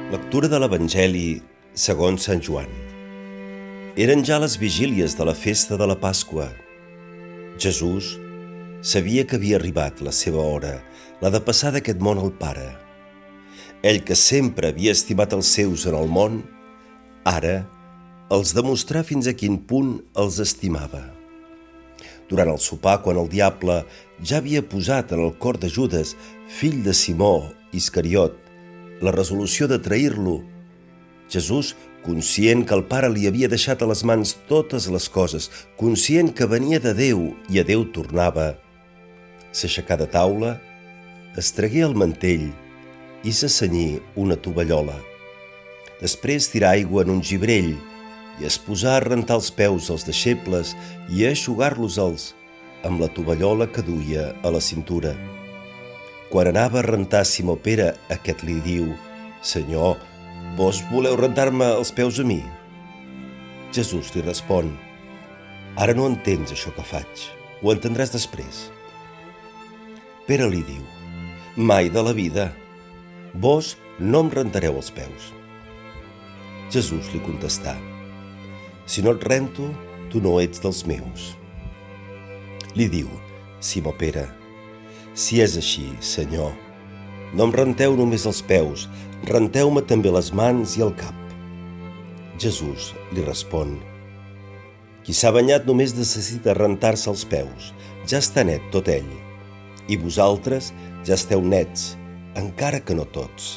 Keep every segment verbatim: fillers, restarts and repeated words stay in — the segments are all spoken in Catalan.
Lectura de l'Evangeli segons Sant Joan. Eren ja les vigílies de la festa de la Pasqua. Jesús sabia que havia arribat la seva hora, la de passar d'aquest món al Pare. Ell, que sempre havia estimat els seus en el món, ara els demostrà fins a quin punt els estimava. Durant el sopar, quan el diable ja havia posat en el cor de Judes, fill de Simó Iscariot, la resolució de trair-lo, Jesús, conscient que el Pare li havia deixat a les mans totes les coses, conscient que venia de Déu i a Déu tornava, s'aixecà de taula, es tragué el mantell i se cenyí una tovallola. Després tirà aigua en un gibrell i es posà a rentar els peus als deixebles i a eixugar-los-els amb la tovallola que duia a la cintura. Quan anava a rentar Simó Pere, aquest li diu: «Senyor, vos voleu rentar-me els peus a mi?» Jesús li respon: «Ara no entens això que faig, ho entendràs després». Pere li diu: «Mai de la vida, vos no em rentareu els peus». Jesús li contestà: «Si no et rento, tu no ets dels meus». Li diu Simó Pere: «Si és així, Senyor, no em renteu només els peus, renteu-me també les mans i el cap». Jesús li respon: «Qui s'ha banyat només necessita rentar-se els peus, ja està net tot ell, i vosaltres ja esteu nets, encara que no tots».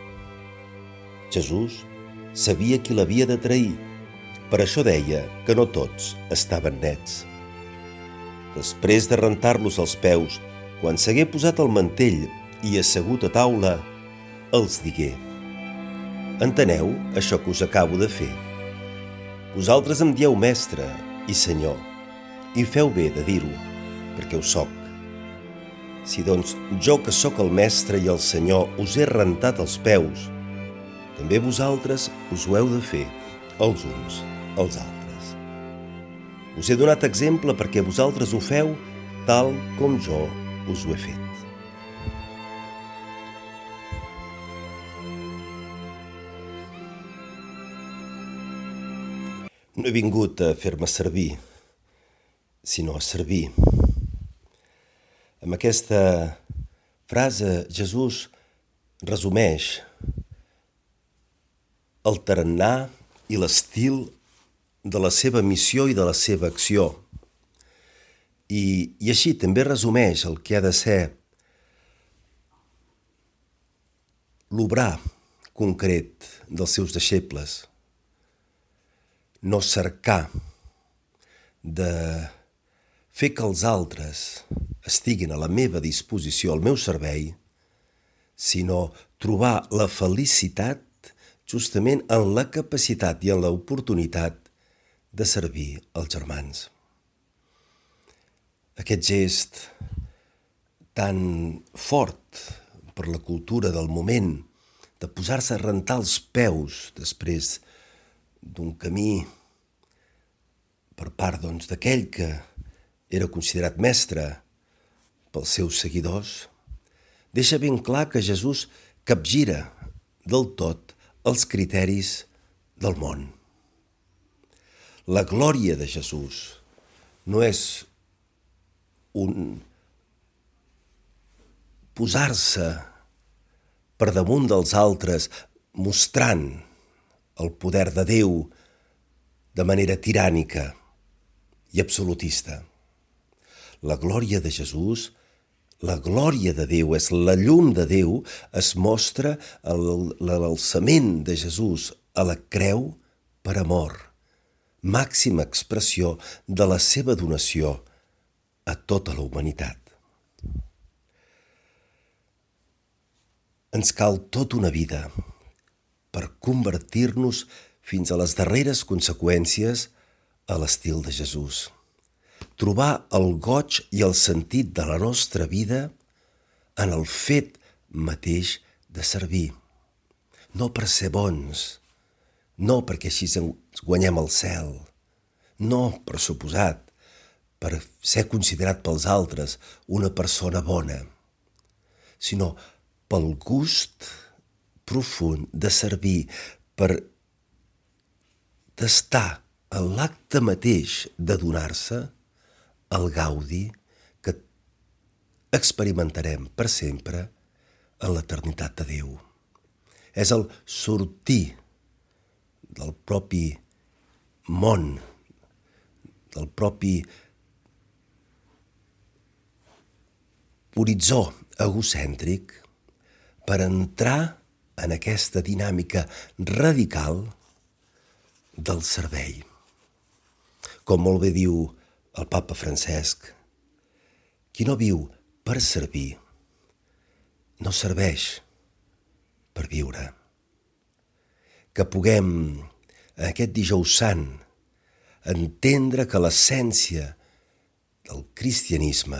Jesús sabia qui l'havia de trair, per això deia que no tots estaven nets. Després de rentar-los els peus, quan s'hagué posat el mantell i assegut a taula, els digué: «Enteneu això que us acabo de fer? Vosaltres em dieu mestre i senyor, i feu bé de dir-ho, perquè ho soc. Si doncs jo, que sóc el mestre i el senyor, us he rentat els peus, també vosaltres us ho heu de fer els uns als altres. Us he donat exemple perquè vosaltres ho feu tal com jo us ho he fet». No he vingut a fer-me servir, sinó a servir. Amb aquesta frase, Jesús resumeix el tarannà i l'estil de la seva missió i de la seva acció. I, i així també resumeix el que ha de ser l'obrar concret dels seus deixebles. No cercar de fer que els altres estiguin a la meva disposició, al meu servei, sinó trobar la felicitat justament en la capacitat i en l'oportunitat de servir els germans. Aquest gest tan fort per la cultura del moment, de posar-se a rentar els peus després d'un camí per part doncs, d'aquell que era considerat mestre pels seus seguidors, deixa ben clar que Jesús capgira del tot els criteris del món. La glòria de Jesús no és un posar-se per damunt dels altres mostrant el poder de Déu de manera tirànica i absolutista. La glòria de Jesús, la glòria de Déu, és la llum de Déu, es mostra a l'alçament de Jesús a la creu per amor, màxima expressió de la seva donació a tota la humanitat. Ens cal tota una vida per convertir-nos fins a les darreres conseqüències a l'estil de Jesús. Trobar el goig i el sentit de la nostra vida en el fet mateix de servir. No per ser bons, no perquè així ens guanyem el cel, no, per suposat, per ser considerat pels altres una persona bona, sinó pel gust profund de servir, per d'estar en l'acte mateix de donar-se, el gaudi que experimentarem per sempre en l'eternitat de Déu. És el sortir del propi món, del propi horitzó egocèntric, per entrar en aquesta dinàmica radical del servei. Com molt bé diu el papa Francesc, qui no viu per servir no serveix per viure. Que puguem, en aquest dijous sant, entendre que l'essència del cristianisme,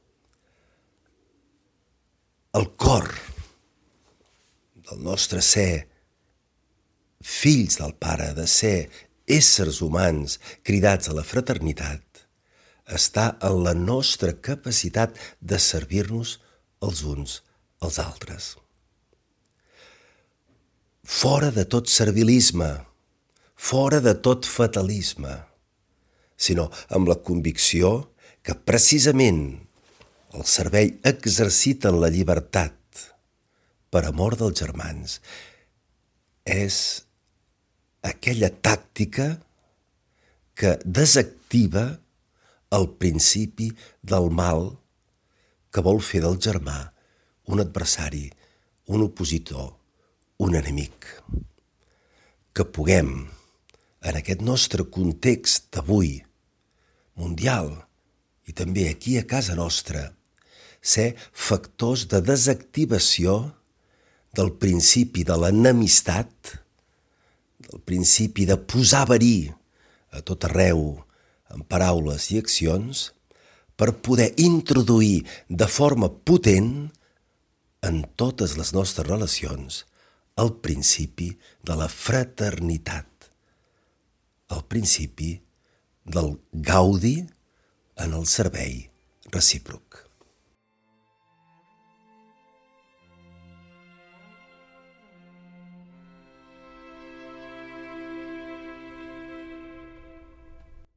el cor del nostre ser fills del Pare, de ser éssers humans cridats a la fraternitat, està en la nostra capacitat de servir-nos els uns als altres. Fora de tot servilisme, fora de tot fatalisme, sinó amb la convicció que precisament el servei exercit en la llibertat per amor dels germans és aquella tàctica que desactiva el principi del mal que vol fer del germà un adversari, un opositor, un enemic. Que puguem, en aquest nostre context d'avui, mundial, i també aquí a casa nostra, ser factors de desactivació del principi de l'enemistat, del principi de posar verí a tot arreu en paraules i accions, per poder introduir de forma potent en totes les nostres relacions el principi de la fraternitat, el principi del gaudi en el servei recíproc.